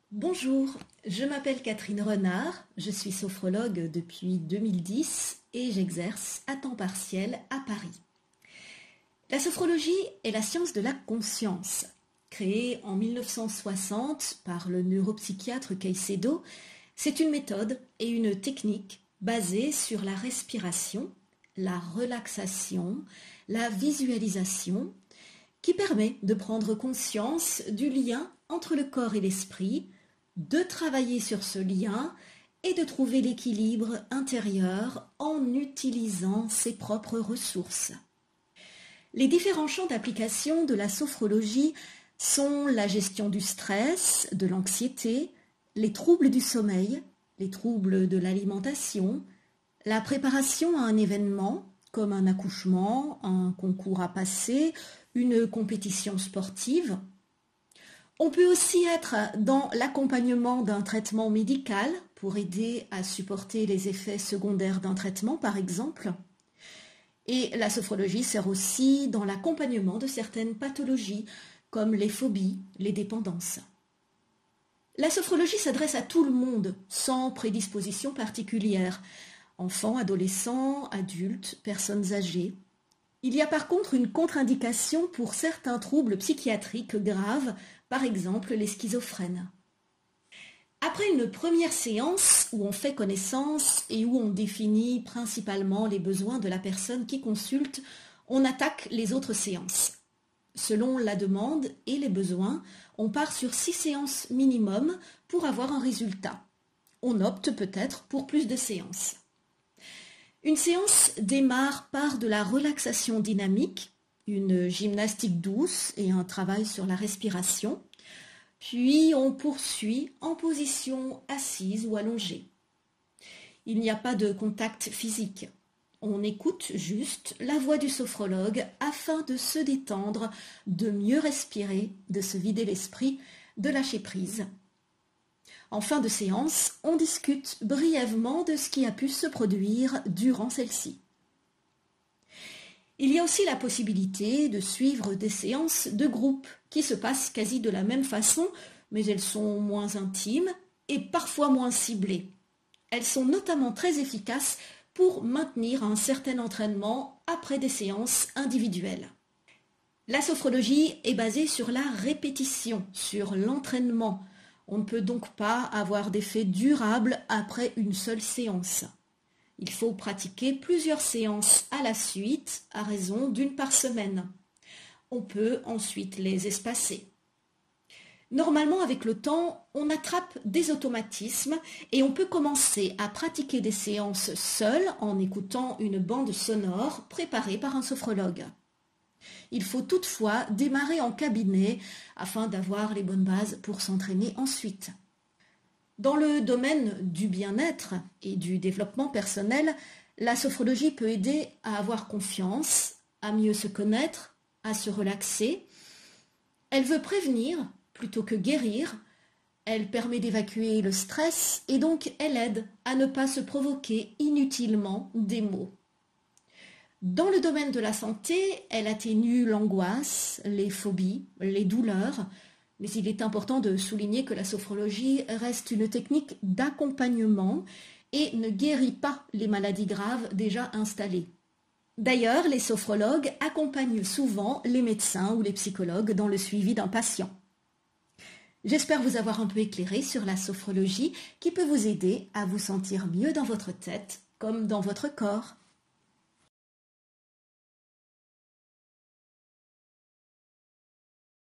Bonjour, je m'appelle Catherine Renard, je suis sophrologue depuis 2010 et j'exerce à temps partiel à Paris. La sophrologie est la science de la conscience. Créée en 1960 par le neuropsychiatre Caicedo, c'est une méthode et une technique basée sur la respiration, la relaxation, la visualisation, qui permet de prendre conscience du lien entre le corps et l'esprit, de travailler sur ce lien et de trouver l'équilibre intérieur en utilisant ses propres ressources. Les différents champs d'application de la sophrologie sont la gestion du stress, de l'anxiété, les troubles du sommeil, les troubles de l'alimentation, la préparation à un événement comme un accouchement, un concours à passer, une compétition sportive. On peut aussi être dans l'accompagnement d'un traitement médical pour aider à supporter les effets secondaires d'un traitement, par exemple. Et la sophrologie sert aussi dans l'accompagnement de certaines pathologies, comme les phobies, les dépendances. La sophrologie s'adresse à tout le monde, sans prédisposition particulière. Enfants, adolescents, adultes, personnes âgées. Il y a par contre une contre-indication pour certains troubles psychiatriques graves, par exemple les schizophrènes. Après une première séance où on fait connaissance et où on définit principalement les besoins de la personne qui consulte, on attaque les autres séances. Selon la demande et les besoins, on part sur 6 séances minimum pour avoir un résultat. On opte peut-être pour plus de séances. Une séance démarre par de la relaxation dynamique, une gymnastique douce et un travail sur la respiration. Puis on poursuit en position assise ou allongée. Il n'y a pas de contact physique. On écoute juste la voix du sophrologue afin de se détendre, de mieux respirer, de se vider l'esprit, de lâcher prise. En fin de séance, on discute brièvement de ce qui a pu se produire durant celle-ci. Il y a aussi la possibilité de suivre des séances de groupe qui se passent quasi de la même façon, mais elles sont moins intimes et parfois moins ciblées. Elles sont notamment très efficaces pour maintenir un certain entraînement après des séances individuelles. La sophrologie est basée sur la répétition, sur l'entraînement. On ne peut donc pas avoir d'effet durable après une seule séance. Il faut pratiquer plusieurs séances à la suite, à raison d'une par semaine. On peut ensuite les espacer. Normalement, avec le temps, on attrape des automatismes et on peut commencer à pratiquer des séances seul en écoutant une bande sonore préparée par un sophrologue. Il faut toutefois démarrer en cabinet afin d'avoir les bonnes bases pour s'entraîner ensuite. Dans le domaine du bien-être et du développement personnel, la sophrologie peut aider à avoir confiance, à mieux se connaître, à se relaxer. Elle veut prévenir plutôt que guérir. Elle permet d'évacuer le stress et donc elle aide à ne pas se provoquer inutilement des maux. Dans le domaine de la santé, elle atténue l'angoisse, les phobies, les douleurs, mais il est important de souligner que la sophrologie reste une technique d'accompagnement et ne guérit pas les maladies graves déjà installées. D'ailleurs, les sophrologues accompagnent souvent les médecins ou les psychologues dans le suivi d'un patient. J'espère vous avoir un peu éclairé sur la sophrologie qui peut vous aider à vous sentir mieux dans votre tête comme dans votre corps.